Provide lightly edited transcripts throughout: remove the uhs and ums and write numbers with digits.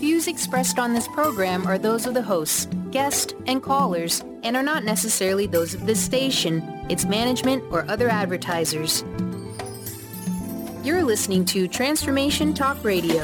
views expressed on this program are those of the hosts, guests, and callers, and are not necessarily those of this station, its management, or other advertisers. You're listening to Transformation Talk Radio.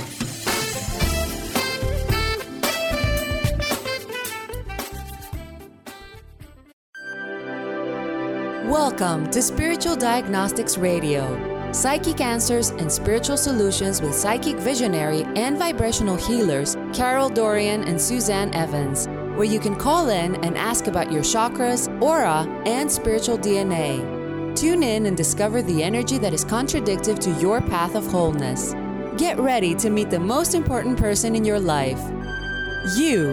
Welcome to Spiritual Diagnostics Radio, psychic answers and spiritual solutions with psychic visionary and vibrational healers Carol Dorian and Suzanne Evans, where you can call in and ask about your chakras, aura, and spiritual DNA. Tune in and discover the energy that is contradictive to your path of wholeness. Get ready to meet the most important person in your life, you.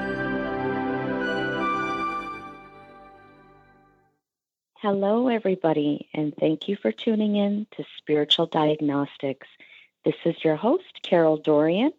Hello, everybody, and thank you for tuning in to Spiritual Diagnostics. This is your host, Carol Dorian.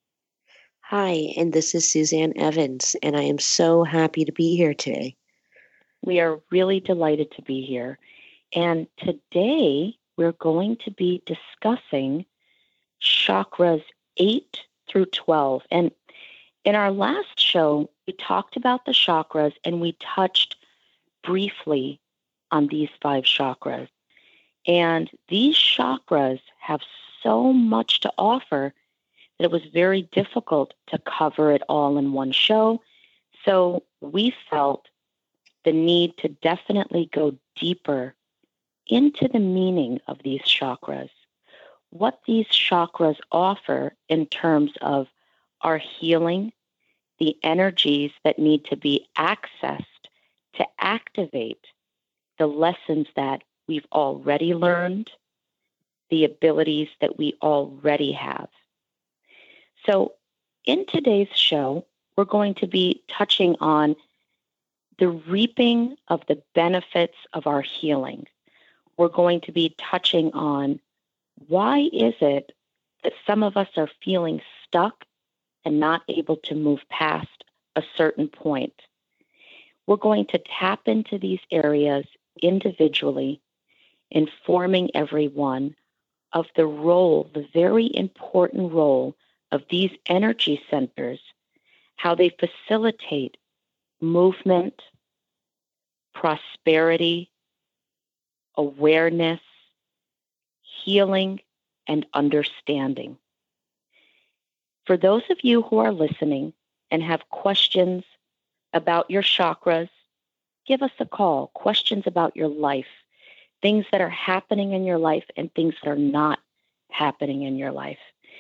Hi, and this is Suzanne Evans, and I am so happy to be here today. We are really delighted to be here. And today, we're going to be discussing chakras 8 through 12. And in our last show, we talked about the chakras, and we touched briefly on these 5 chakras. And these chakras have so much to offer that it was very difficult to cover it all in one show. So we felt the need to definitely go deeper into the meaning of these chakras, what these chakras offer in terms of our healing, the energies that need to be accessed to activate the lessons that we've already learned, the abilities that we already have. So in today's show, we're going to be touching on the reaping of the benefits of our healing. We're going to be touching on why is it that some of us are feeling stuck and not able to move past a certain point. We're going to tap into these areas individually, informing everyone of the role, the very important role of these energy centers, how they facilitate movement, prosperity, awareness, healing, and understanding. For those of you who are listening and have questions about your chakras, give us a call. Questions about your life, things that are happening in your life and things that are not happening in your life.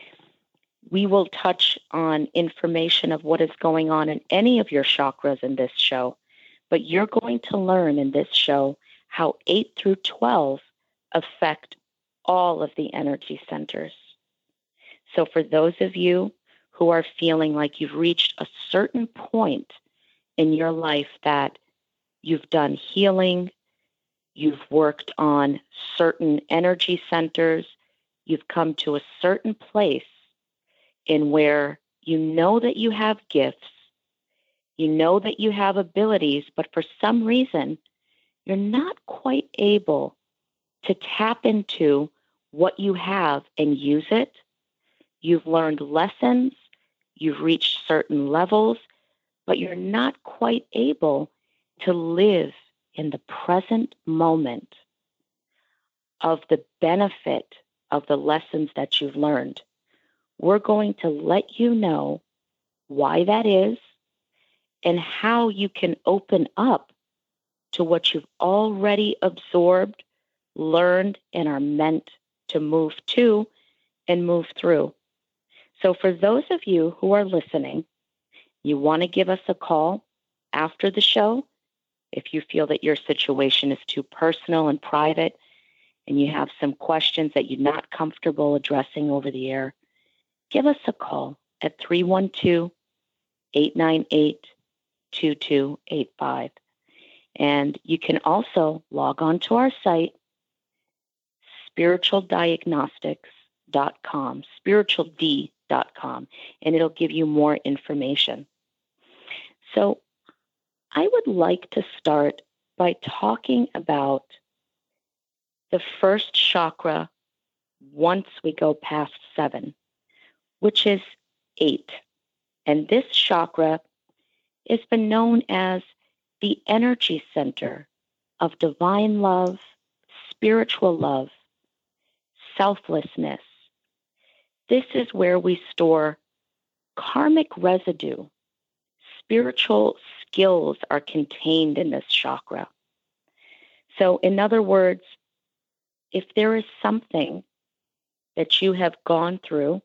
We will touch on information of what is going on in any of your chakras in this show, but you're going to learn in this show how 8 through 12 affect all of the energy centers. So for those of you who are feeling like you've reached a certain point in your life that you've done healing, you've worked on certain energy centers, you've come to a certain place in where you know that you have gifts, you know that you have abilities, but for some reason, you're not quite able to tap into what you have and use it. You've learned lessons, you've reached certain levels, but you're not quite able to live in the present moment of the benefit of the lessons that you've learned. We're going to let you know why that is and how you can open up to what you've already absorbed, learned, and are meant to move to and move through. So for those of you who are listening, you want to give us a call after the show. If you feel that your situation is too personal and private and you have some questions that you're not comfortable addressing over the air, give us a call at 312-898-2285. And you can also log on to our site, spiritualdiagnostics.com, spirituald.com, and it'll give you more information. So I would like to start by talking about the first chakra once we go past 7, which is 8. And this chakra has been known as the energy center of divine love, spiritual love, selflessness. This is where we store karmic residue. Spiritual skills are contained in this chakra. So, in other words, if there is something that you have gone through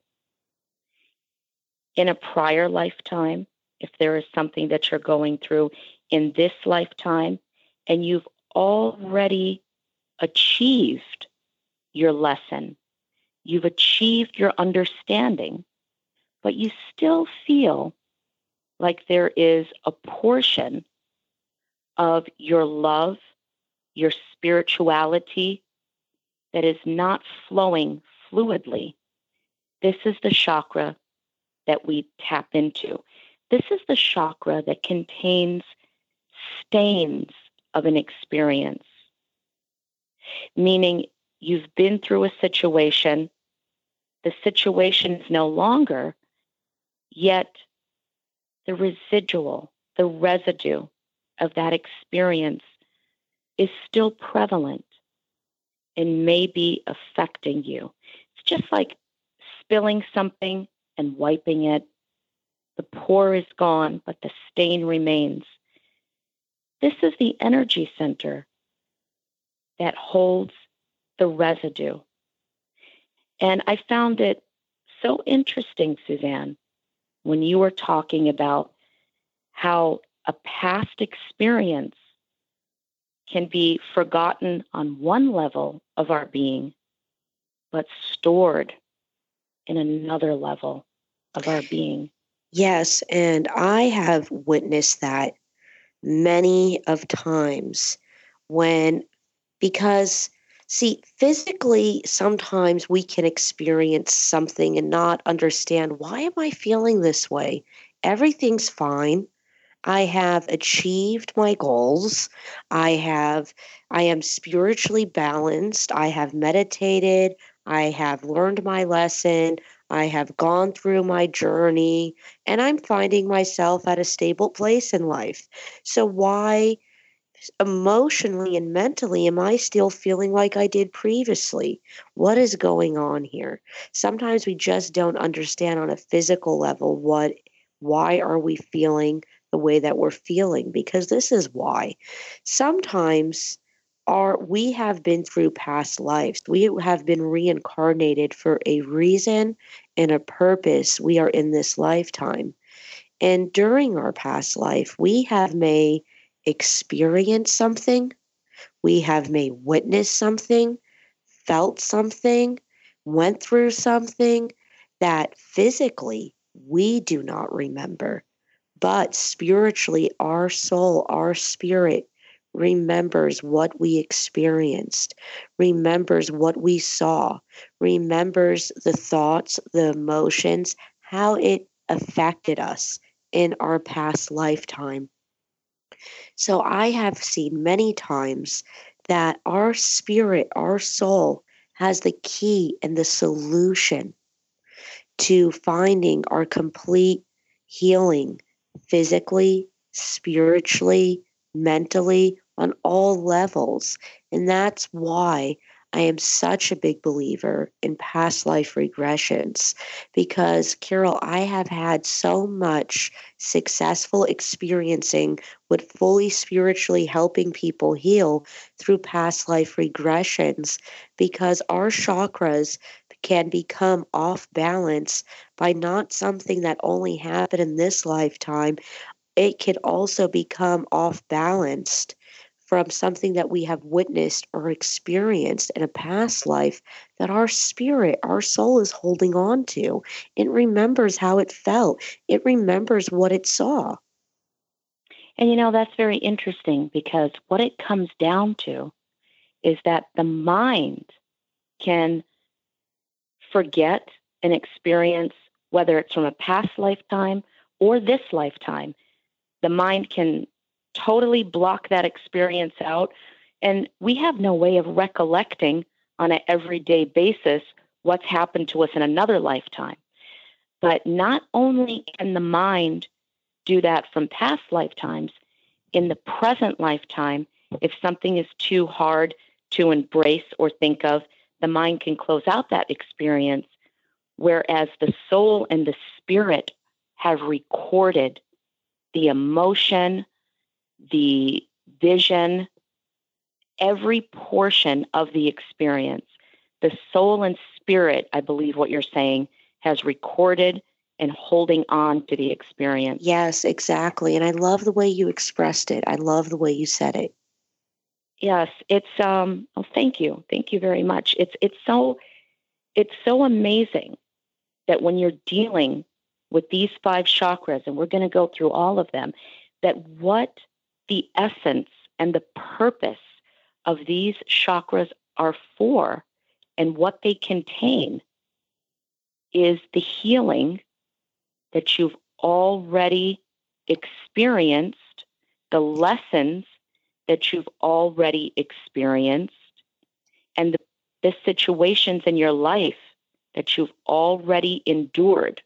in a prior lifetime, if there is something that you're going through in this lifetime, and you've already achieved your lesson, you've achieved your understanding, but you still feel like there is a portion of your love, your spirituality that is not flowing fluidly. This is the chakra that we tap into. This is the chakra that contains stains of an experience, meaning you've been through a situation, the situation is no longer, yet the residue of that experience is still prevalent and may be affecting you. It's just like spilling something and wiping it. The pour is gone, but the stain remains. This is the energy center that holds the residue. And I found it so interesting, Suzanne, when you were talking about how a past experience can be forgotten on one level of our being, but stored in another level of our being. Yes, and I have witnessed that many of times because see, physically, sometimes we can experience something and not understand, why am I feeling this way? Everything's fine. I have achieved my goals. I am spiritually balanced. I have meditated. I have learned my lesson. I have gone through my journey, and I'm finding myself at a stable place in life. So why emotionally and mentally am I still feeling like I did previously? What is going on here? Sometimes we just don't understand on a physical level why are we feeling the way that we're feeling, because this is why. Sometimes we have been through past lives. We have been reincarnated for a reason and a purpose. We are in this lifetime. And during our past life, we may experienced something, we may witnessed something, felt something, went through something that physically we do not remember. But spiritually, our soul, our spirit remembers what we experienced, remembers what we saw, remembers the thoughts, the emotions, how it affected us in our past lifetime. So I have seen many times that our spirit, our soul, has the key and the solution to finding our complete healing physically, spiritually, mentally, on all levels. And that's why I am such a big believer in past life regressions, because, Carol, I have had so much successful experiencing with fully spiritually helping people heal through past life regressions, because our chakras can become off balance by not something that only happened in this lifetime. It can also become off balanced from something that we have witnessed or experienced in a past life that our spirit, our soul is holding on to. It remembers how it felt. It remembers what it saw. And that's very interesting, because what it comes down to is that the mind can forget an experience, whether it's from a past lifetime or this lifetime. The mind can totally block that experience out, and we have no way of recollecting on an everyday basis what's happened to us in another lifetime. But not only can the mind do that from past lifetimes, in the present lifetime, if something is too hard to embrace or think of, the mind can close out that experience, whereas the soul and the spirit have recorded the emotion, the vision, every portion of the experience. The soul and spirit, I believe what you're saying, has recorded and holding on to the experience. Yes, exactly. And I love the way you expressed it. I love the way you said it. Yes, it's thank you. Thank you very much. It's so amazing that when you're dealing with these 5 chakras, and we're going to go through all of them, that what the essence and the purpose of these chakras are for and what they contain is the healing that you've already experienced, the lessons that you've already experienced, and the situations in your life that you've already endured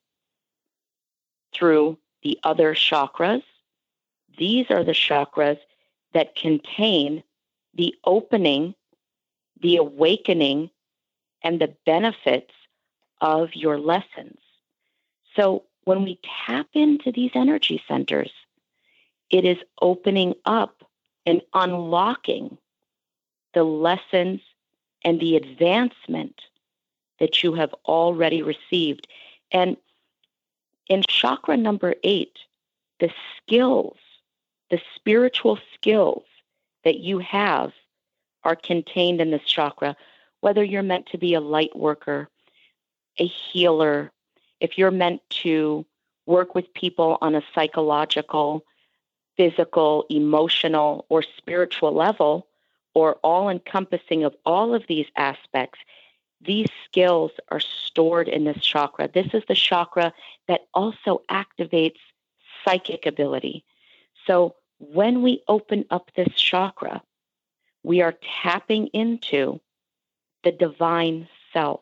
through the other chakras. These are the chakras that contain the opening, the awakening, and the benefits of your lessons. So when we tap into these energy centers, it is opening up and unlocking the lessons and the advancement that you have already received. And in chakra number 8, the skills, the spiritual skills that you have are contained in this chakra, whether you're meant to be a light worker, a healer, if you're meant to work with people on a psychological, physical, emotional, or spiritual level, or all-encompassing of all of these aspects, these skills are stored in this chakra. This is the chakra that also activates psychic ability. So when we open up this chakra, we are tapping into the divine self.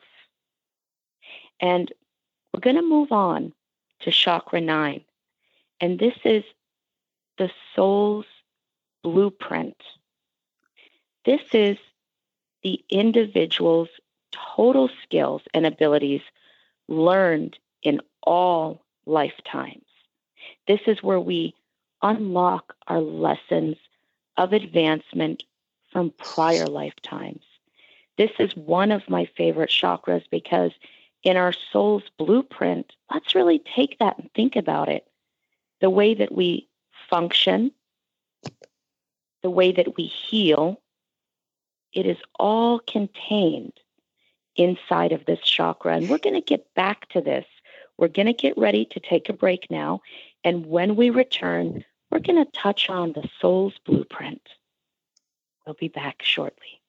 And we're going to move on to chakra 9. And this is the soul's blueprint. This is the individual's total skills and abilities learned in all lifetimes. This is where we unlock our lessons of advancement from prior lifetimes. This is one of my favorite chakras because in our soul's blueprint, let's really take that and think about it. The way that we function, the way that we heal, it is all contained inside of this chakra. And we're going to get back to this. We're going to get ready to take a break now. And when we return, we're going to touch on the soul's blueprint. We'll be back shortly.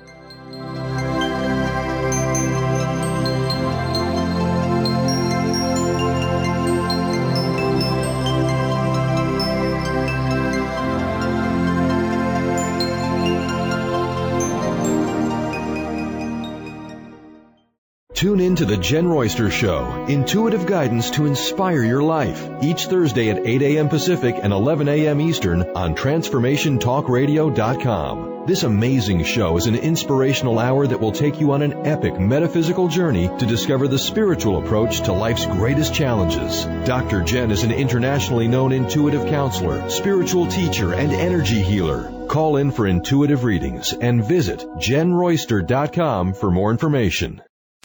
Tune in to The Jen Royster Show, intuitive guidance to inspire your life, each Thursday at 8 a.m. Pacific and 11 a.m. Eastern on TransformationTalkRadio.com. This amazing show is an inspirational hour that will take you on an epic metaphysical journey to discover the spiritual approach to life's greatest challenges. Dr. Jen is an internationally known intuitive counselor, spiritual teacher, and energy healer. Call in for intuitive readings and visit JenRoyster.com for more information.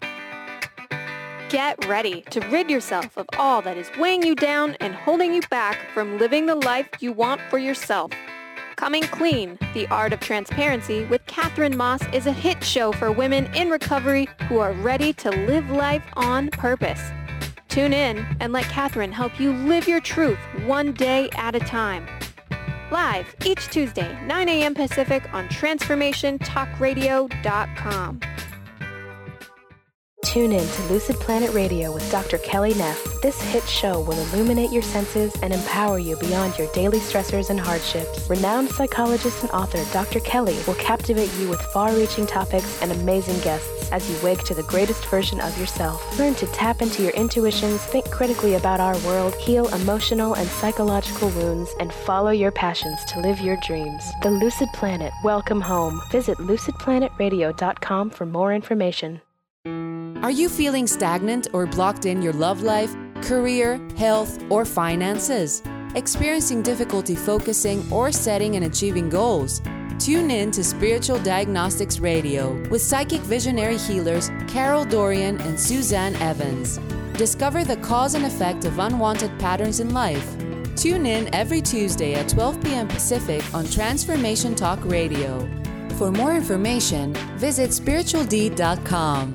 Get ready to rid yourself of all that is weighing you down and holding you back from living the life you want for yourself. Coming Clean, The Art of Transparency with Catherine Moss is a hit show for women in recovery who are ready to live life on purpose. Tune in and let Catherine help you live your truth one day at a time. Live each Tuesday, 9 a.m. Pacific on TransformationTalkRadio.com. Tune in to Lucid Planet Radio with Dr. Kelly Neff. This hit show will illuminate your senses and empower you beyond your daily stressors and hardships. Renowned psychologist and author Dr. Kelly will captivate you with far-reaching topics and amazing guests as you wake to the greatest version of yourself. Learn to tap into your intuitions, think critically about our world, heal emotional and psychological wounds, and follow your passions to live your dreams. The Lucid Planet. Welcome home. Visit lucidplanetradio.com for more information. Are you feeling stagnant or blocked in your love life, career, health, or finances? Experiencing difficulty focusing or setting and achieving goals? Tune in to Spiritual Diagnostics Radio with psychic visionary healers Carol Dorian and Suzanne Evans. Discover the cause and effect of unwanted patterns in life. Tune in every Tuesday at 12 p.m. Pacific on Transformation Talk Radio. For more information, visit spiritualdeed.com.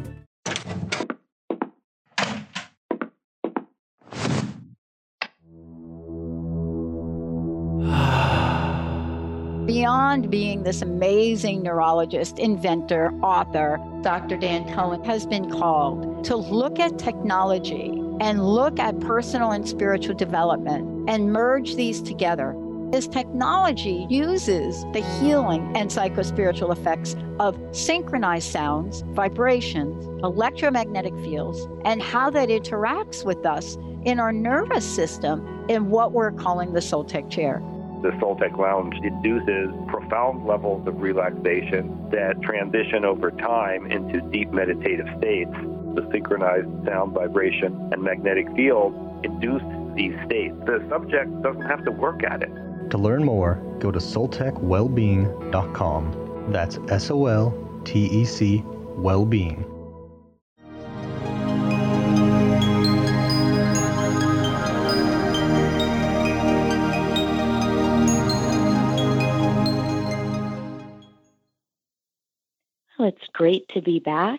Beyond being this amazing neurologist, inventor, author, Dr. Dan Cohen has been called to look at technology and look at personal and spiritual development and merge these together. His technology uses the healing and psychospiritual effects of synchronized sounds, vibrations, electromagnetic fields, and how that interacts with us in our nervous system in what we're calling the Soltec chair. The Soltec Lounge induces profound levels of relaxation that transition over time into deep meditative states. The synchronized sound, vibration, and magnetic field induce these states. The subject doesn't have to work at it. To learn more, go to soltecwellbeing.com. That's SOLTEC Wellbeing. Well, it's great to be back.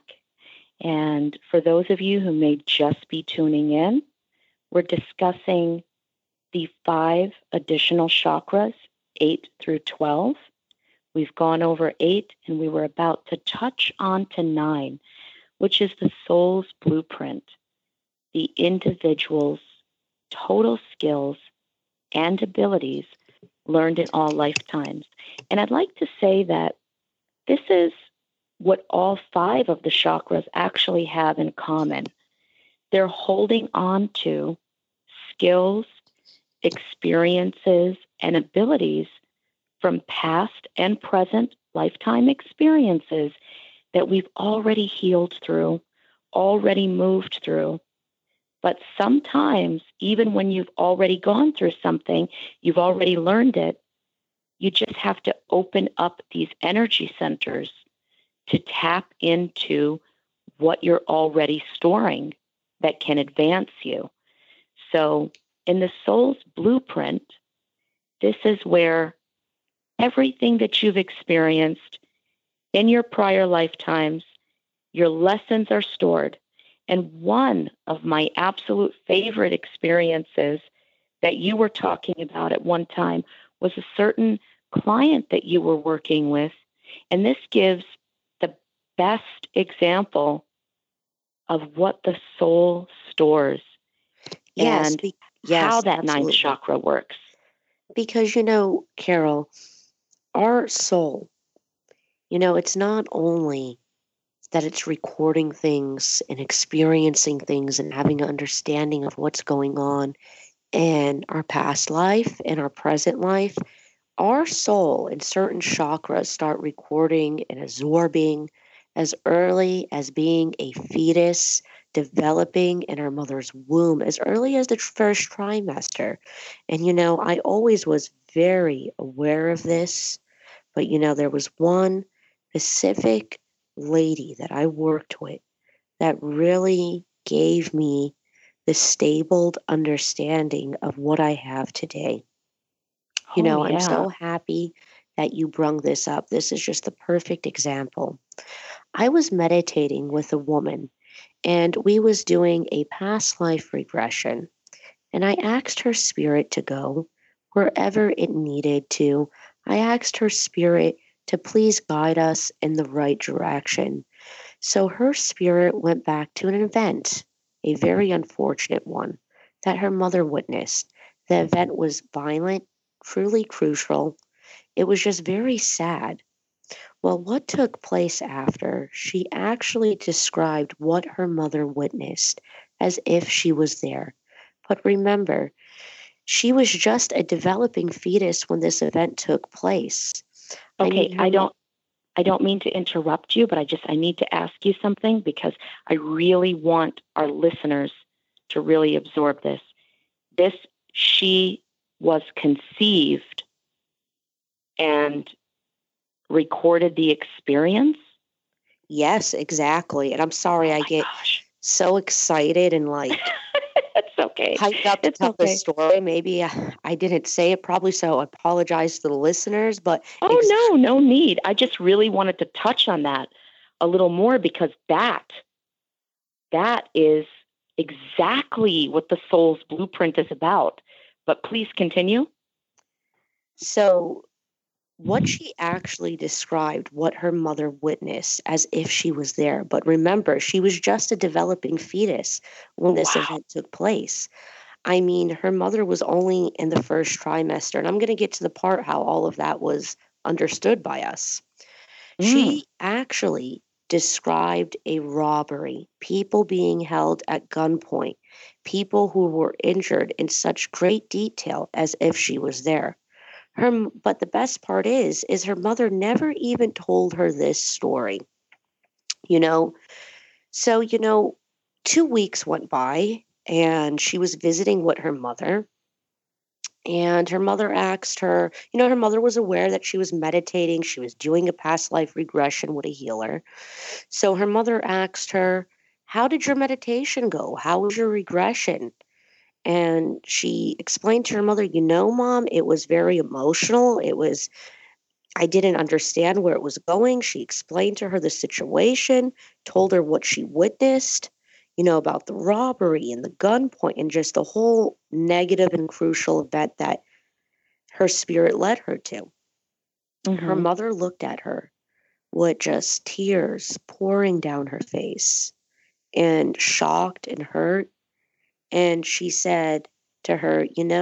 And for those of you who may just be tuning in, we're discussing the 5 additional chakras, 8 through 12. We've gone over 8, and we were about to touch on to 9, which is the soul's blueprint, the individual's total skills and abilities learned in all lifetimes. And I'd like to say that this is what all 5 of the chakras actually have in common. They're holding on to skills, experiences, and abilities from past and present lifetime experiences that we've already healed through, already moved through. But sometimes, even when you've already gone through something, you've already learned it, you just have to open up these energy centers to tap into what you're already storing that can advance you. So in the soul's blueprint, this is where everything that you've experienced in your prior lifetimes, your lessons are stored. And one of my absolute favorite experiences that you were talking about at one time was a certain client that you were working with. And this gives the best example of what the soul stores. Yes, And yes, how that absolutely. 9th chakra works. Because, Carol, our soul, it's not only that it's recording things and experiencing things and having an understanding of what's going on in our past life and our present life. Our soul and certain chakras start recording and absorbing as early as being a fetus, developing in our mother's womb as early as the first trimester. And, I always was very aware of this, but, there was one specific lady that I worked with that really gave me the stabled understanding of what I have today. I'm so happy that you brung this up. This is just the perfect example. I was meditating with a woman, and we was doing a past life regression. And I asked her spirit to go wherever it needed to. I asked her spirit to please guide us in the right direction. So her spirit went back to an event, a very unfortunate one, that her mother witnessed. The event was violent, truly crucial. It was just very sad. Well, what took place after, she actually described what her mother witnessed as if she was there. But remember, she was just a developing fetus when this event took place. Okay, I don't mean to interrupt you, but I need to ask you something because I really want our listeners to really absorb this. She was conceived and recorded the experience? Yes, exactly. And I'm sorry I get so excited and like it's okay. Hyped up to tell the story. Maybe I didn't say it probably, so I apologize to the listeners. But no need. I just really wanted to touch on that a little more because that is exactly what the soul's blueprint is about. But please continue. So what she actually described, what her mother witnessed as if she was there. But remember, she was just a developing fetus when this event took place. I mean, her mother was only in the first trimester. And I'm going to get to the part how all of that was understood by us. She actually described a robbery, people being held at gunpoint, people who were injured in such great detail as if she was there. But the best part is her mother never even told her this story. So 2 weeks went by and she was visiting with her mother. And her mother asked her, her mother was aware that she was meditating. She was doing a past life regression with a healer. So her mother asked her, how did your meditation go? How was your regression? And she explained to her mother, Mom, it was very emotional. I didn't understand where it was going. She explained to her the situation, told her what she witnessed, about the robbery and the gunpoint and just the whole negative and crucial event that her spirit led her to. Mm-hmm. Her mother looked at her with just tears pouring down her face and shocked and hurt. And she said to her,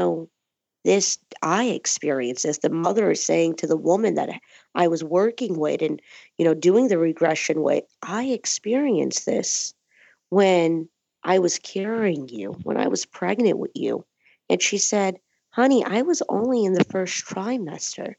I experienced this. The mother is saying to the woman that I was working with and, doing the regression with, I experienced this when I was carrying you, when I was pregnant with you. And she said, honey, I was only in the first trimester.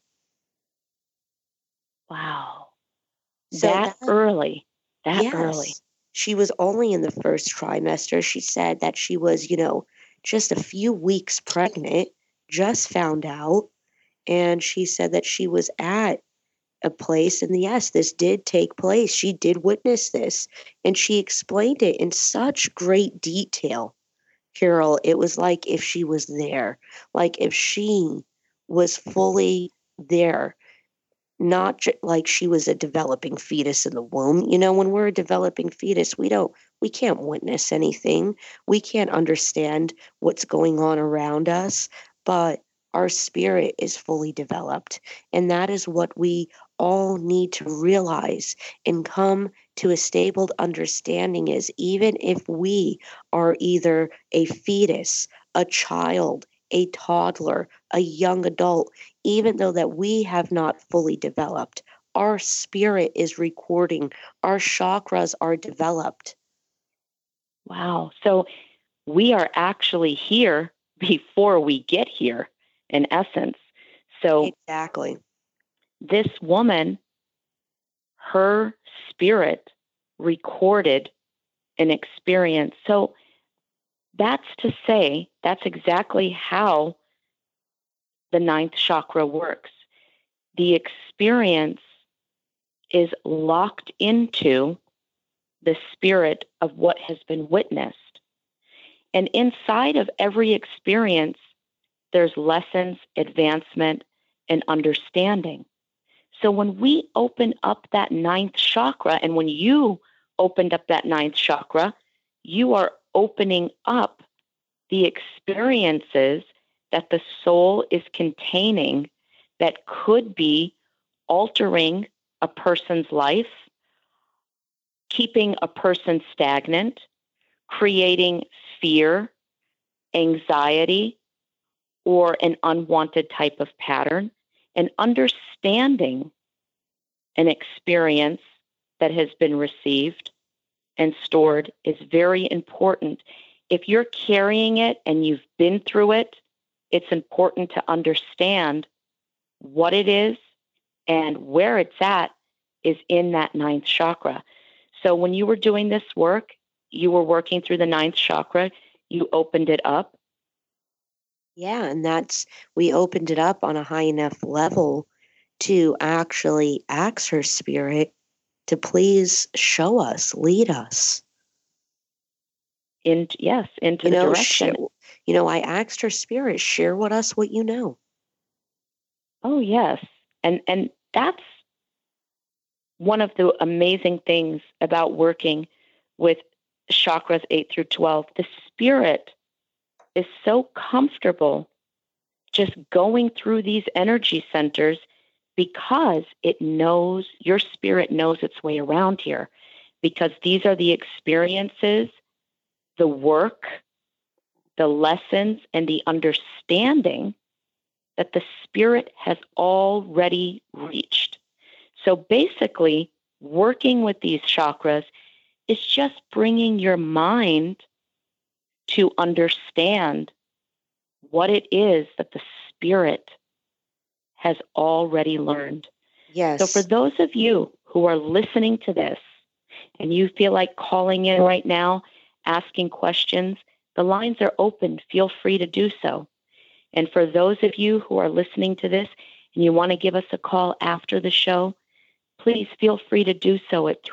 Wow. So that early. Early. She was only in the first trimester. She said that she was, just a few weeks pregnant, just found out. And she said that she was at a place, and yes, this did take place. She did witness this, and she explained it in such great detail. Carol, it was like if she was there, like if she was fully there, not like she was a developing fetus in the womb. When we're a developing fetus, we can't witness anything. We can't understand what's going on around us, but our spirit is fully developed. And that is what we all need to realize and come to a stable understanding is even if we are either a fetus, a child, a toddler, a young adult, even though that we have not fully developed, our spirit is recording, our chakras are developed. Wow. So we are actually here before we get here, in essence. So exactly. This woman, her spirit recorded an experience. So that's to say, that's exactly how the ninth chakra works. The experience is locked into the spirit of what has been witnessed. And inside of every experience, there's lessons, advancement, and understanding. So when we open up that ninth chakra, and when you opened up that ninth chakra, you are opening up the experiences that the soul is containing that could be altering a person's life, keeping a person stagnant, creating fear, anxiety, or an unwanted type of pattern, and understanding an experience that has been received and stored is very important. If you're carrying it and you've been through it, it's important to understand what it is and where it's at is in that ninth chakra. So when you were doing this work, you were working through the ninth chakra, you opened it up. Yeah, and we opened it up on a high enough level to actually ask her spirit to please show us, lead us. Into the direction. I asked her spirit, share with us what you know. Oh, yes. And that's one of the amazing things about working with chakras 8 through 12. The spirit is so comfortable just going through these energy centers because your spirit knows its way around here, because these are the experiences, the work, the lessons, and the understanding that the spirit has already reached. So basically, working with these chakras is just bringing your mind to understand what it is that the spirit has already learned. Yes. So for those of you who are listening to this and you feel like calling in right now, asking questions, the lines are open. Feel free to do so. And for those of you who are listening to this and you want to give us a call after the show, please feel free to do so at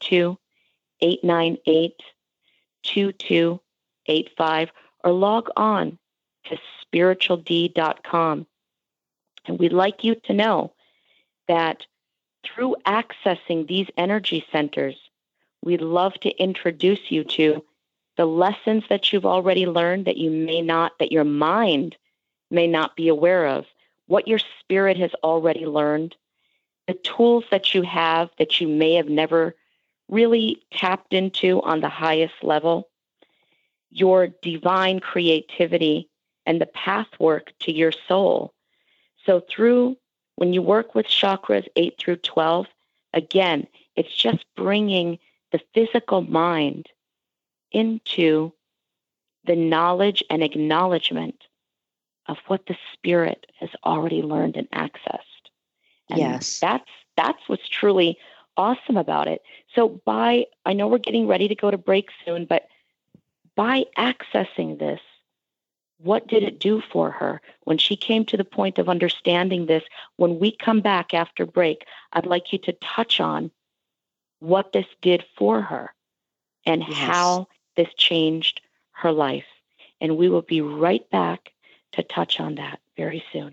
312-898-2285 or log on to spirituald.com. And we'd like you to know that through accessing these energy centers, we'd love to introduce you to the lessons that you've already learned that your mind may not be aware of, what your spirit has already learned, the tools that you have that you may have never really tapped into on the highest level, your divine creativity, and the path work to your soul. So when you work with chakras 8 through 12, again, it's just bringing the physical mind into the knowledge and acknowledgement of what the spirit has already learned and accessed. And yes. That's what's truly awesome about it. So I know we're getting ready to go to break soon, but by accessing this, what did it do for her when she came to the point of understanding this? When we come back after break, I'd like you to touch on what this did for her and how this changed her life. And we will be right back to touch on that very soon.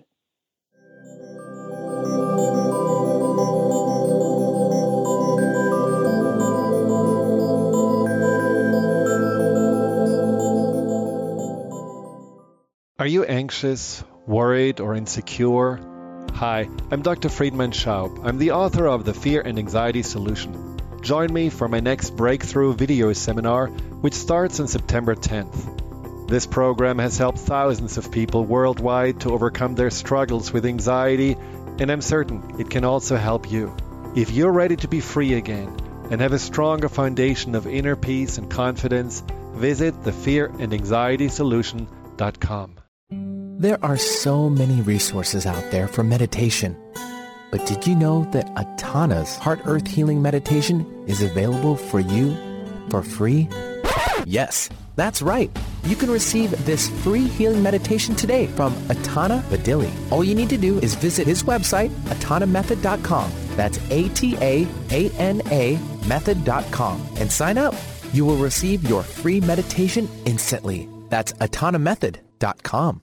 Are you anxious, worried, or insecure? Hi, I'm Dr. Friedman Schaub. I'm the author of The Fear and Anxiety Solution. Join me for my next breakthrough video seminar, which starts on September 10th. This program has helped thousands of people worldwide to overcome their struggles with anxiety, and I'm certain it can also help you. If you're ready to be free again and have a stronger foundation of inner peace and confidence, visit thefearandanxietysolution.com. There are so many resources out there for meditation. But did you know that Atana's Heart Earth Healing Meditation is available for you for free? Yes, that's right. You can receive this free healing meditation today from Atana Vadili. All you need to do is visit his website, atanamethod.com. That's ATAANA method.com and sign up. You will receive your free meditation instantly. That's atanamethod.com.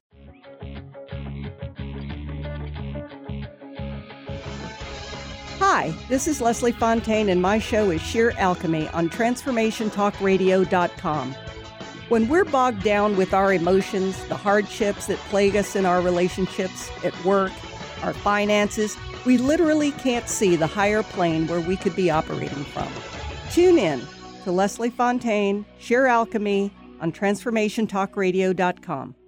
Hi, this is Leslie Fontaine, and my show is Sheer Alchemy on TransformationTalkRadio.com. When we're bogged down with our emotions, the hardships that plague us in our relationships, at work, our finances, we literally can't see the higher plane where we could be operating from. Tune in to Leslie Fontaine, Sheer Alchemy on TransformationTalkRadio.com.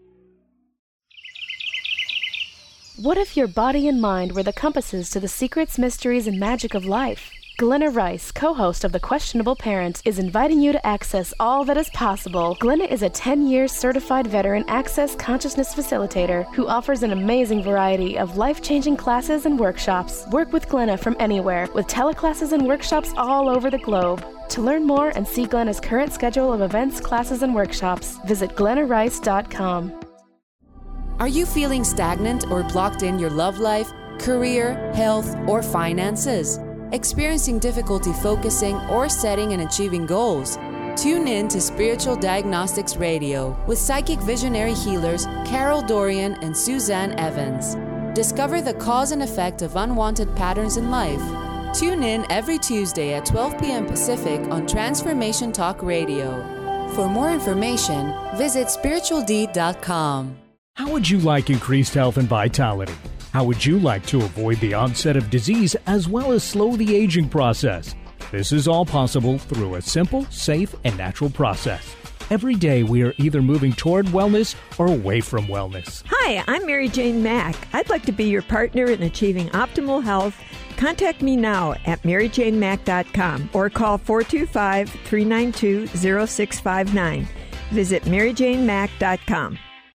What if your body and mind were the compasses to the secrets, mysteries, and magic of life? Glenna Rice, co-host of The Questionable Parents, is inviting you to access all that is possible. Glenna is a 10-year certified veteran Access Consciousness facilitator who offers an amazing variety of life-changing classes and workshops. Work with Glenna from anywhere, with teleclasses and workshops all over the globe. To learn more and see Glenna's current schedule of events, classes, and workshops, visit glennarice.com. Are you feeling stagnant or blocked in your love life, career, health, or finances? Experiencing difficulty focusing or setting and achieving goals? Tune in to Spiritual Diagnostics Radio with psychic visionary healers Carol Dorian and Suzanne Evans. Discover the cause and effect of unwanted patterns in life. Tune in every Tuesday at 12 p.m. Pacific on Transformation Talk Radio. For more information, visit spiritualdeed.com. How would you like increased health and vitality? How would you like to avoid the onset of disease as well as slow the aging process? This is all possible through a simple, safe, and natural process. Every day we are either moving toward wellness or away from wellness. Hi, I'm Mary Jane Mack. I'd like to be your partner in achieving optimal health. Contact me now at maryjanemack.com or call 425-392-0659. Visit maryjanemack.com.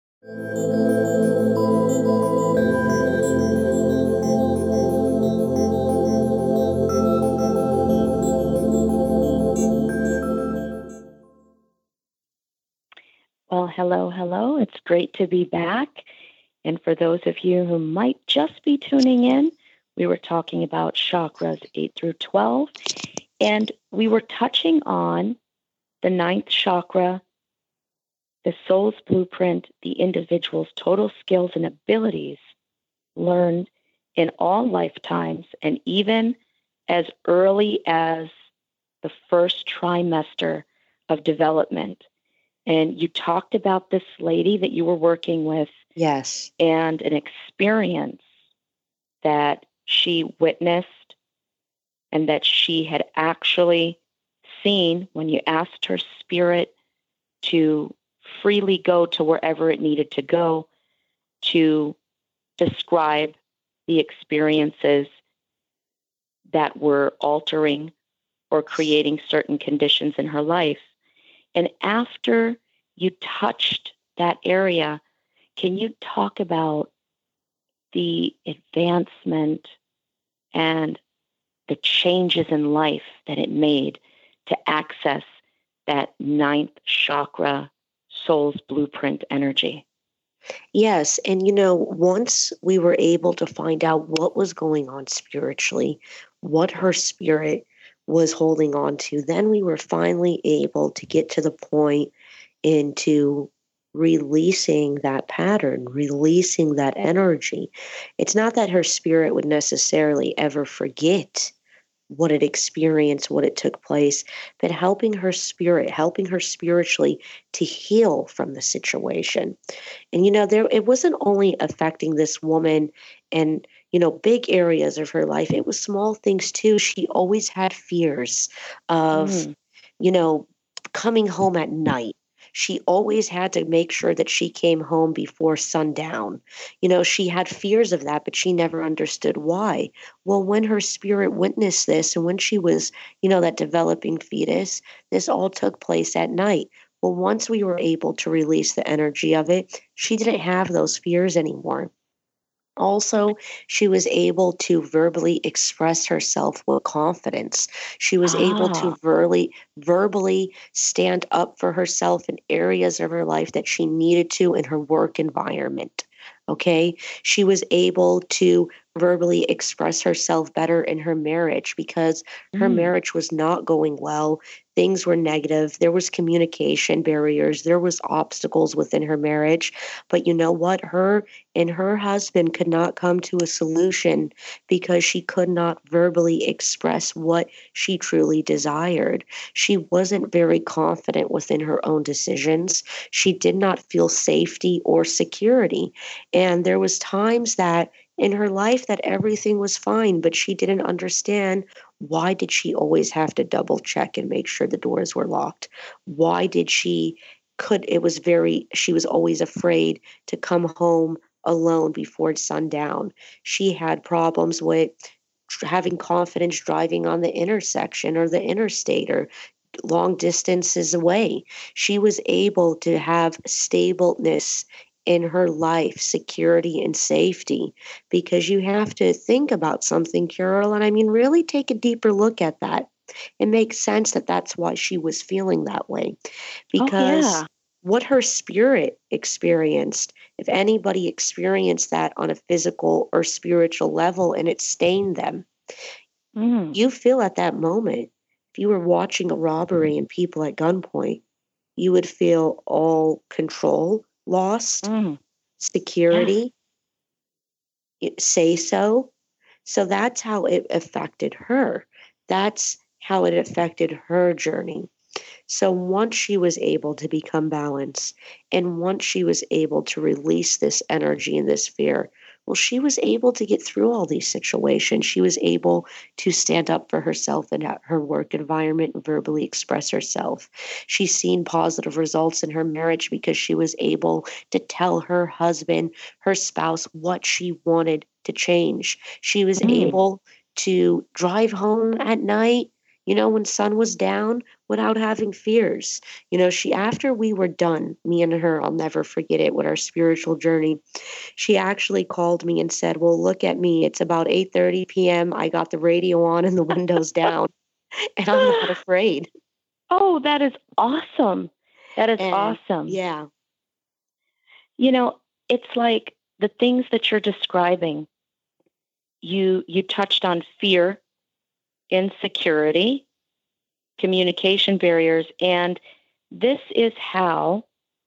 Well, hello. It's great to be back. And for those of you who might just be tuning in, we were talking about chakras 8 through 12, and we were touching on the 9th chakra, the soul's blueprint, the individual's total skills and abilities learned in all lifetimes, and even as early as the first trimester of development. And you talked about this lady that you were working with. Yes. And an experience that she witnessed and that she had actually seen when you asked her spirit to freely go to wherever it needed to go to describe the experiences that were altering or creating certain conditions in her life. And after you touched that area, can you talk about the advancement and the changes in life that it made to access that 9th chakra, soul's blueprint energy? Yes. And, once we were able to find out what was going on spiritually, what her spirit was holding on to, then we were finally able to get to the point into releasing that pattern, releasing that energy. It's not that her spirit would necessarily ever forget what it experienced, what it took place, but helping her spiritually to heal from the situation. And, it wasn't only affecting this woman and, big areas of her life. It was small things too. She always had fears of, coming home at night. She always had to make sure that she came home before sundown. She had fears of that, but she never understood why. Well, when her spirit witnessed this and when she was, that developing fetus, this all took place at night. Well, once we were able to release the energy of it, she didn't have those fears anymore. Also, she was able to verbally express herself with confidence. She was able to verbally stand up for herself in areas of her life that she needed to in her work environment. Okay. She was able to verbally express herself better in her marriage because her marriage was not going well. Things were negative. There was communication barriers. There was obstacles within her marriage. But you know what? Her and her husband could not come to a solution because she could not verbally express what she truly desired. She wasn't very confident within her own decisions. She did not feel safety or security. And there was times that in her life that everything was fine, but she didn't understand why did she always have to double check and make sure the doors were locked? Why did she she was always afraid to come home alone before sundown. She had problems with having confidence driving on the intersection or the interstate or long distances away. She was able to have stableness in her life, security and safety, because you have to think about something, Carol, and I mean, really take a deeper look at that. It makes sense that that's why she was feeling that way, because what her spirit experienced, if anybody experienced that on a physical or spiritual level and it stained them, you feel at that moment, if you were watching a robbery and people at gunpoint, you would feel all control lost, security, say so. So that's how it affected her. That's how it affected her journey. So once she was able to become balanced, and once she was able to release this energy and this fear, well, she was able to get through all these situations. She was able to stand up for herself in her work environment and verbally express herself. She's seen positive results in her marriage because she was able to tell her husband, her spouse, what she wanted to change. She was able to drive home at night, when sun was down, without having fears. After we were done, me and her, I'll never forget it, with our spiritual journey, she actually called me and said, well, look at me. It's about 8:30 p.m. I got the radio on and the windows down, and I'm not afraid. Oh, that is awesome. That is awesome. Yeah. It's like the things that you're describing, you touched on fear, insecurity, communication barriers, and this is how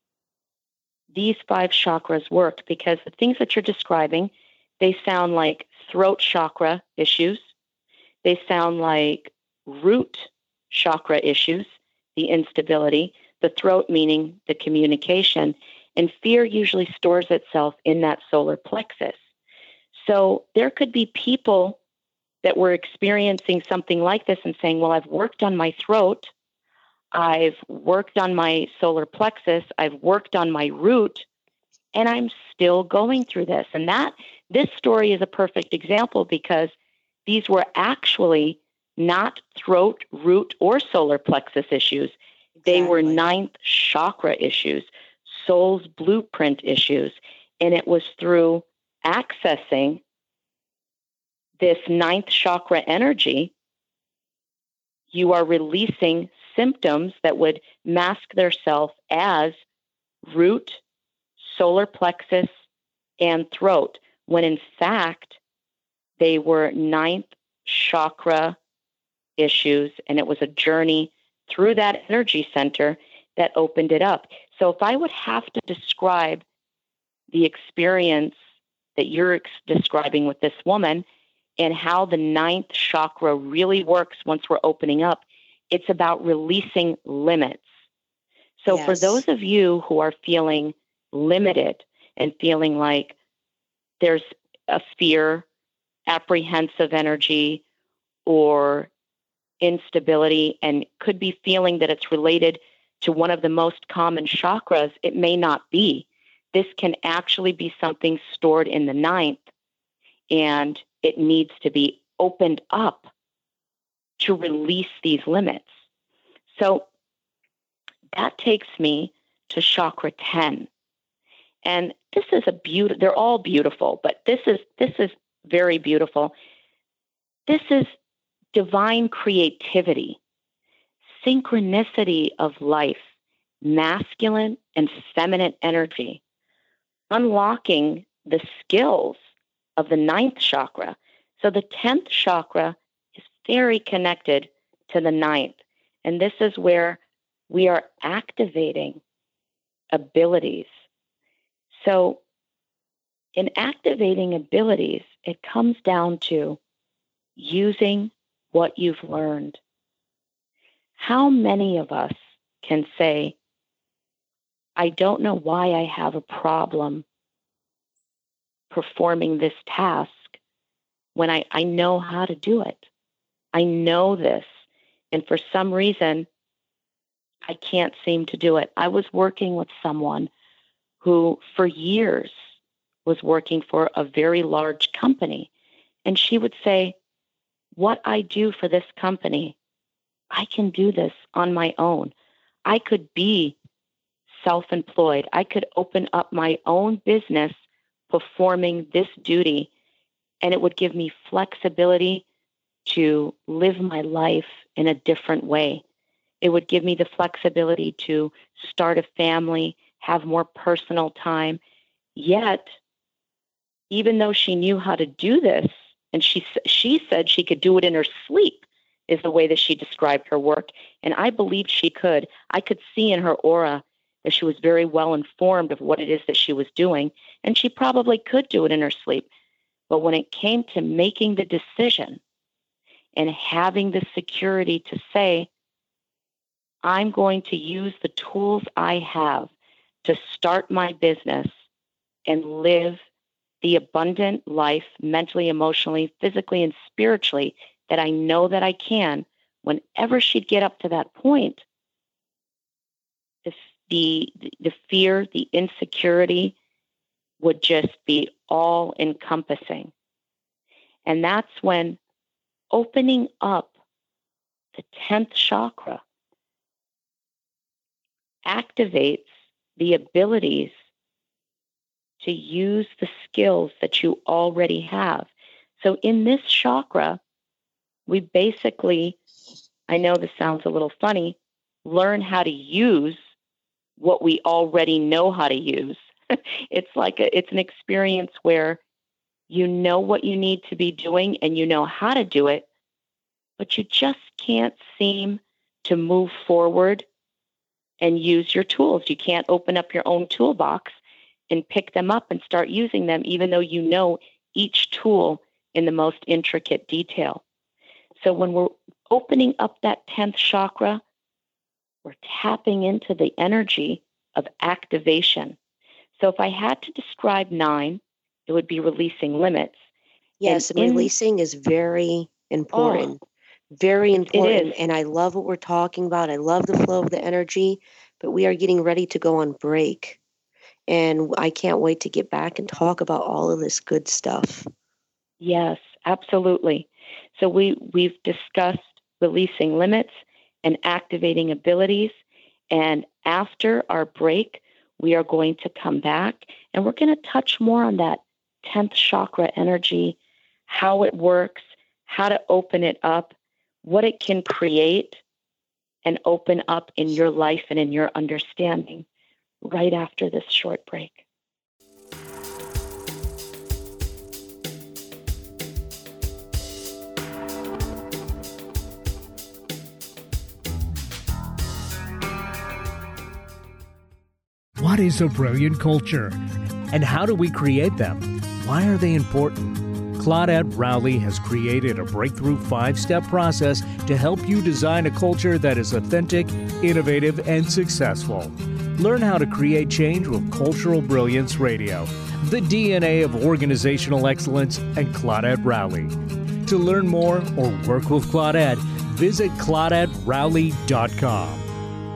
these 5 chakras work, because the things that you're describing, they sound like throat chakra issues. They sound like root chakra issues, the instability, the throat meaning the communication, and fear usually stores itself in that solar plexus. So there could be people that were experiencing something like this and saying, well, I've worked on my throat, I've worked on my solar plexus, I've worked on my root, and I'm still going through this. And this story is a perfect example, because these were actually not throat, root, or solar plexus issues. They were 9th chakra issues, soul's blueprint issues. And it was through accessing this 9th chakra energy, you are releasing symptoms that would mask themselves as root, solar plexus, and throat, when in fact they were 9th chakra issues, and it was a journey through that energy center that opened it up. So if I would have to describe the experience that you're describing with this woman, and how the 9th chakra really works once we're opening up, it's about releasing limits. So for those of you who are feeling limited and feeling like there's a fear, apprehensive energy, or instability, and could be feeling that it's related to one of the most common chakras, it may not be. This can actually be something stored in the 9th, and it needs to be opened up to release these limits. So that takes me to chakra 10. And this is they're all beautiful, but this is very beautiful. This is divine creativity, synchronicity of life, masculine and feminine energy, unlocking the skills of the 9th chakra. So the 10th chakra is very connected to the 9th. And this is where we are activating abilities. So in activating abilities, it comes down to using what you've learned. How many of us can say, I don't know why I have a problem performing this task when I know how to do it? I know this. And for some reason, I can't seem to do it. I was working with someone who for years was working for a very large company. And she would say, what I do for this company, I can do this on my own. I could be self-employed. I could open up my own business performing this duty, and it would give me flexibility to live my life in a different way. It would give me the flexibility to start a family, have more personal time. Yet, even though she knew how to do this, and she said she could do it in her sleep, is the way that she described her work. And I believed she could. I could see in her aura that she was very well informed of what it is that she was doing, and she probably could do it in her sleep. But when it came to making the decision and having the security to say, I'm going to use the tools I have to start my business and live the abundant life, mentally, emotionally, physically, and spiritually, that I know that I can, whenever she'd get up to that point, the fear, the insecurity would just be all encompassing. And that's when opening up the 10th chakra activates the abilities to use the skills that you already have. So in this chakra, we basically, I know this sounds a little funny, learn how to use what we already know how to use. It's an experience where you know what you need to be doing and you know how to do it, but you just can't seem to move forward and use your tools. You can't open up your own toolbox and pick them up and start using them, even though you know each tool in the most intricate detail. So when we're opening up that 10th chakra, we're tapping into the energy of activation. So if I had to describe 9, it would be releasing limits. Yes, and releasing is very important. Very important. And I love what we're talking about. I love the flow of the energy, but we are getting ready to go on break. And I can't wait to get back and talk about all of this good stuff. Yes, absolutely. So we've discussed releasing limits and activating abilities. And after our break, we are going to come back and we're going to touch more on that 10th chakra energy, how it works, how to open it up, what it can create and open up in your life and in your understanding right after this short break. What is a brilliant culture? And how do we create them? Why are they important? Claudette Rowley has created a breakthrough 5-step process to help you design a culture that is authentic, innovative, and successful. Learn how to create change with Cultural Brilliance Radio, the DNA of organizational excellence, and Claudette Rowley. To learn more or work with Claudette, visit ClaudetteRowley.com.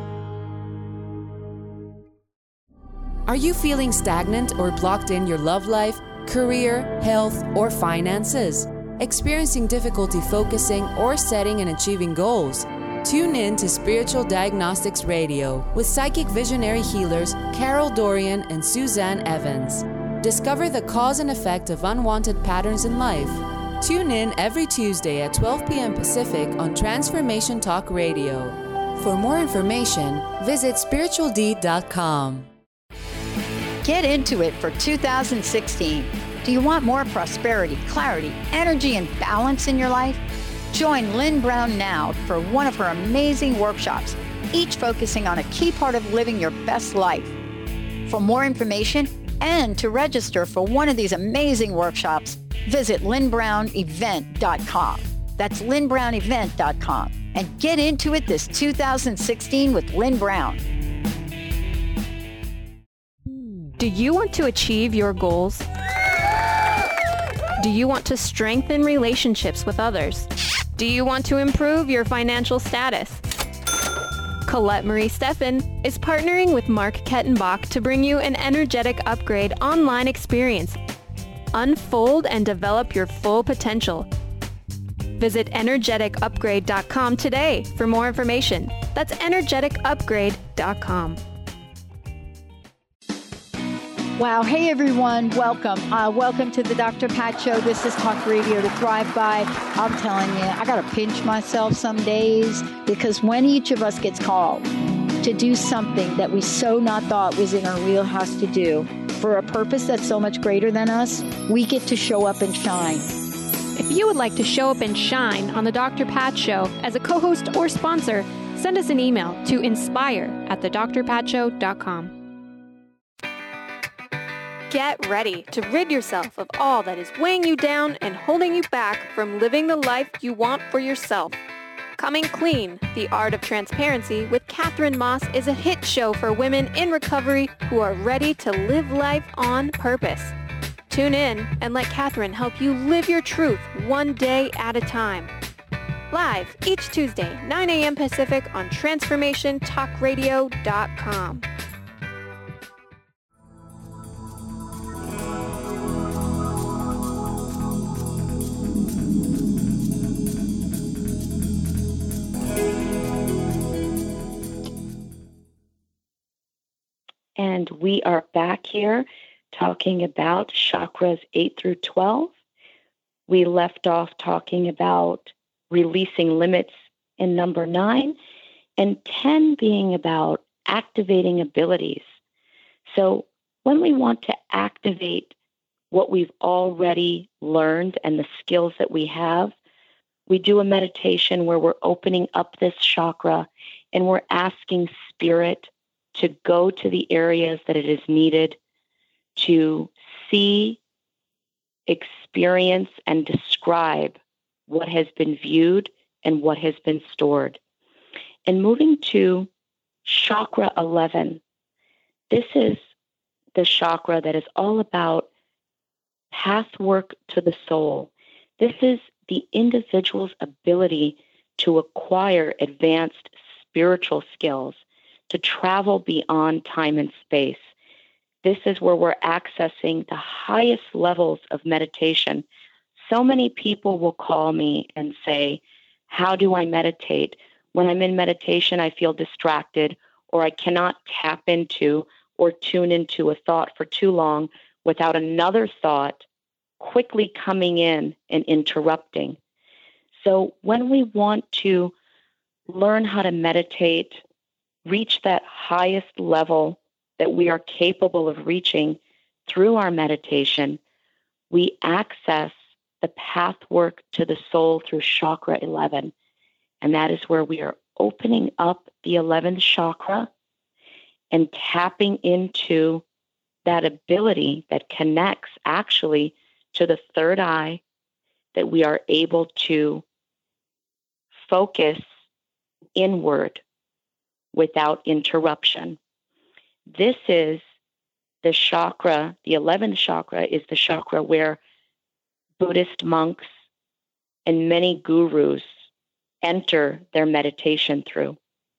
Are you feeling stagnant or blocked in your love life, career, health, or finances? Experiencing difficulty focusing or setting and achieving goals? Tune in to Spiritual Diagnostics Radio with psychic visionary healers Carol Dorian and Suzanne Evans. Discover the cause and effect of unwanted patterns in life. Tune in every Tuesday at 12 p.m. Pacific on Transformation Talk Radio. For more information, visit spiritualdeed.com. Get into it for 2016. Do you want more prosperity, clarity, energy, and balance in your life? Join Lynn Brown now for one of her amazing workshops, each focusing on a key part of living your best life. For more information and to register for one of these amazing workshops, visit lynnbrownevent.com. That's lynnbrownevent.com. And get into it this 2016 with Lynn Brown. Do you want to achieve your goals? Do you want to strengthen relationships with others? Do you want to improve your financial status? Colette Marie Steffen is partnering with Mark Kettenbach to bring you an Energetic Upgrade online experience. Unfold and develop your full potential. Visit energeticupgrade.com today for more information. That's energeticupgrade.com. Wow. Hey, everyone. Welcome. Welcome to the Dr. Pat Show. This is Talk Radio to Thrive By. I'm telling you, I got to pinch myself some days because when each of us gets called to do something that we so not thought was in our wheelhouse to do for a purpose that's so much greater than us, we get to show up and shine. If you would like to show up and shine on the Dr. Pat Show as a co-host or sponsor, send us an email to inspire@thedrpatshow.com. Get ready to rid yourself of all that is weighing you down and holding you back from living the life you want for yourself. Coming Clean, The Art of Transparency with Catherine Moss is a hit show for women in recovery who are ready to live life on purpose. Tune in and let Catherine help you live your truth one day at a time. Live each Tuesday, 9 a.m. Pacific on TransformationTalkRadio.com. And we are back here talking about chakras 8 through 12. We left off talking about releasing limits in number 9, and 10 being about activating abilities. So when we want to activate what we've already learned and the skills that we have, we do a meditation where we're opening up this chakra and we're asking Spirit to go to the areas that it is needed to see, experience, and describe what has been viewed and what has been stored. And moving to chakra 11, this is the chakra that is all about pathwork to the soul. This is the individual's ability to acquire advanced spiritual skills, to travel beyond time and space. This is where we're accessing the highest levels of meditation. So many people will call me and say, how do I meditate? When I'm in meditation, I feel distracted, or I cannot tap into or tune into a thought for too long without another thought quickly coming in and interrupting. So when we want to learn how to meditate, reach that highest level that we are capable of reaching through our meditation, we access the pathwork to the soul through chakra 11. And that is where we are opening up the 11th chakra and tapping into that ability that connects actually to the third eye, that we are able to focus inward without interruption. This is the chakra, the 11th chakra is the chakra where Buddhist monks and many gurus enter their meditation through.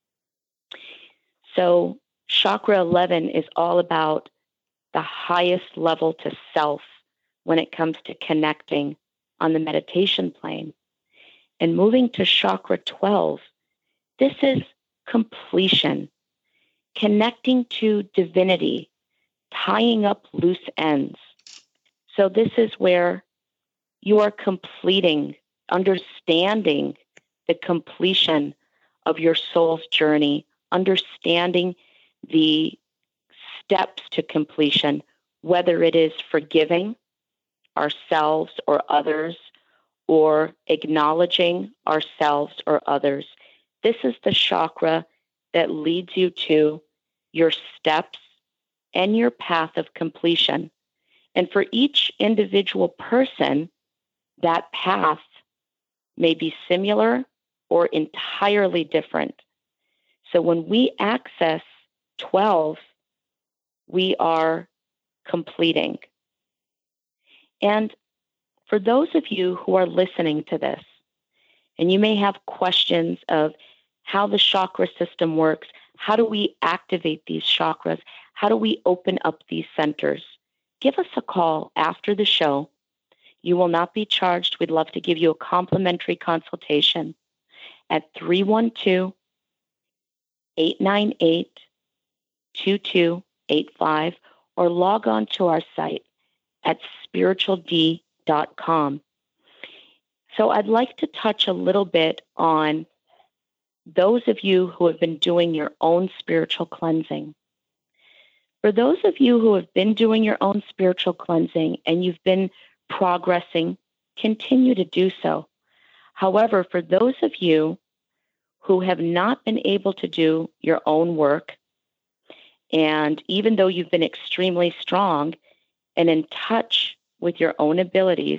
So chakra 11 is all about the highest level to self when it comes to connecting on the meditation plane. And moving to chakra 12, this is completion, connecting to divinity, tying up loose ends. So this is where you are completing, understanding the completion of your soul's journey, understanding the steps to completion, whether it is forgiving ourselves or others, or acknowledging ourselves or others. This is the chakra that leads you to your steps and your path of completion. And for each individual person, that path may be similar or entirely different. So when we access 12, we are completing. And for those of you who are listening to this, and you may have questions of how the chakra system works, how do we activate these chakras? How do we open up these centers? Give us a call after the show. You will not be charged. We'd love to give you a complimentary consultation at 312-898-2285 or log on to our site at spirituald.com. So I'd like to touch a little bit on those of you who have been doing your own spiritual cleansing. For those of you who have been doing your own spiritual cleansing and you've been progressing, continue to do so. However, for those of you who have not been able to do your own work, and even though you've been extremely strong and in touch with your own abilities,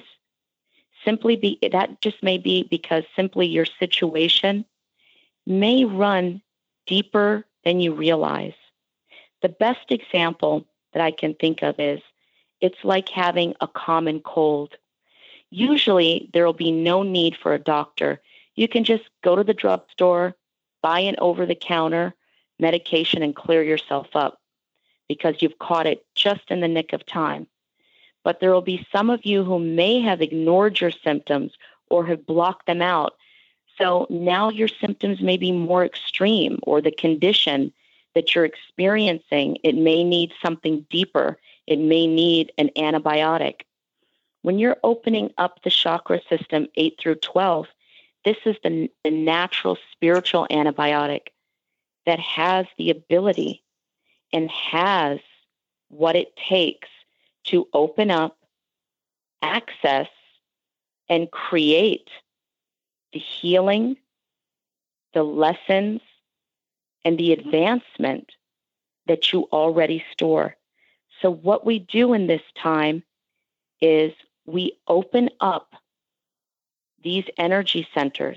that just may be because simply your situation may run deeper than you realize. The best example that I can think of is it's like having a common cold. Usually there will be no need for a doctor. You can just go to the drugstore, buy an over-the-counter medication and clear yourself up because you've caught it just in the nick of time. But there will be some of you who may have ignored your symptoms or have blocked them out. So now your symptoms may be more extreme, or the condition that you're experiencing, it may need something deeper. It may need an antibiotic. When you're opening up the chakra system 8 through 12, this is the natural spiritual antibiotic that has the ability and has what it takes to open up, access, and create the healing, the lessons, and the advancement that you already store. So what we do in this time is we open up these energy centers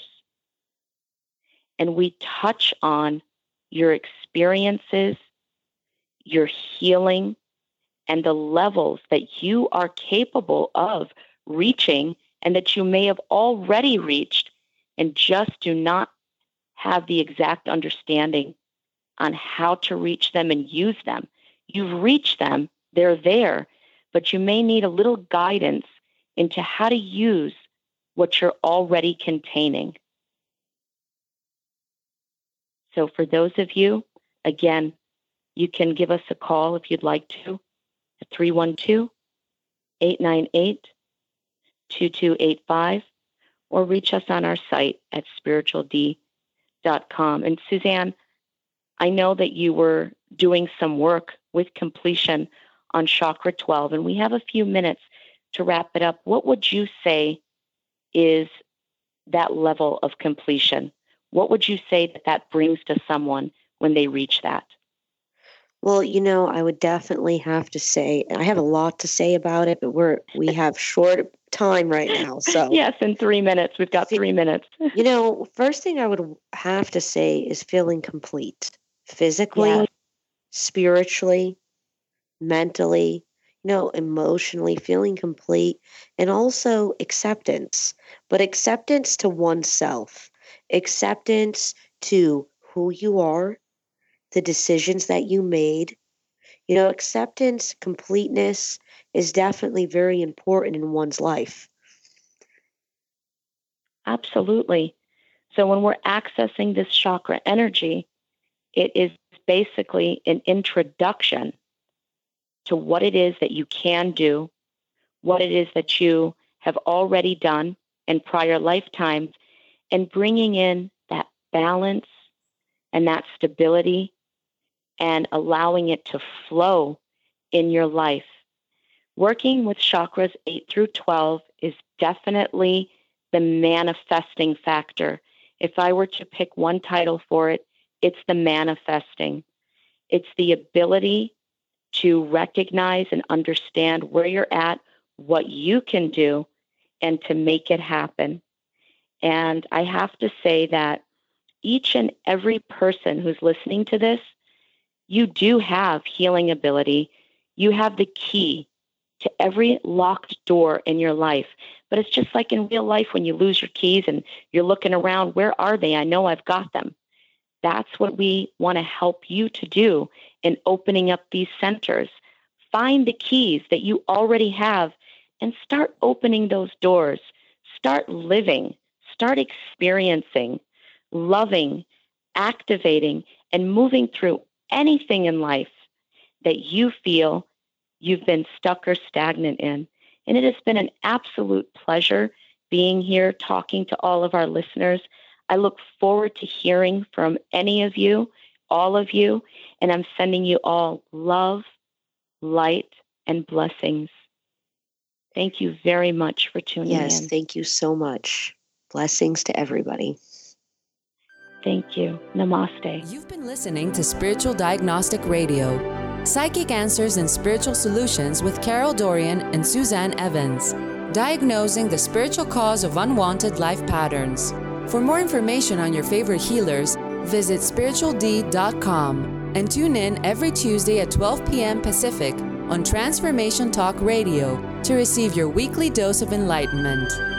and we touch on your experiences, your healing, and the levels that you are capable of reaching and that you may have already reached and just do not have the exact understanding on how to reach them and use them. You've reached them, they're there, but you may need a little guidance into how to use what you're already containing. So for those of you, again, you can give us a call if you'd like to at 312-898-2285 or reach us on our site at spirituald.com. And Suzanne, I know that you were doing some work with completion on Chakra 12, and we have a few minutes to wrap it up. What would you say is that level of completion? What would you say that brings to someone when they reach that? Well, I would definitely have to say, I have a lot to say about it, but we have short time right now. So yes, in 3 minutes. We've got 3 minutes. First thing I would have to say is feeling complete. Physically, yes. Spiritually, mentally, emotionally, feeling complete, and also acceptance. But acceptance to oneself, acceptance to who you are, the decisions that you made. Acceptance, completeness is definitely very important in one's life. Absolutely. So when we're accessing this chakra energy, it is basically an introduction to what it is that you can do, what it is that you have already done in prior lifetimes, and bringing in that balance and that stability and allowing it to flow in your life. Working with chakras 8 through 12 is definitely the manifesting factor. If I were to pick one title for it, it's the manifesting. It's the ability to recognize and understand where you're at, what you can do, and to make it happen. And I have to say that each and every person who's listening to this, you do have healing ability. You have the key to every locked door in your life. But it's just like in real life when you lose your keys and you're looking around, where are they? I know I've got them. That's what we want to help you to do in opening up these centers. Find the keys that you already have and start opening those doors. Start living, start experiencing, loving, activating, and moving through anything in life that you feel you've been stuck or stagnant in. And it has been an absolute pleasure being here talking to all of our listeners. I look forward to hearing from any of you, all of you, and I'm sending you all love, light, and blessings. Thank you very much for tuning in. Yes, thank you so much. Blessings to everybody. Thank you. Namaste. You've been listening to Spiritual Diagnostic Radio, Psychic Answers and Spiritual Solutions with Carol Dorian and Suzanne Evans, diagnosing the spiritual cause of unwanted life patterns. For more information on your favorite healers, visit spirituald.com and tune in every Tuesday at 12 p.m. Pacific on Transformation Talk Radio to receive your weekly dose of enlightenment.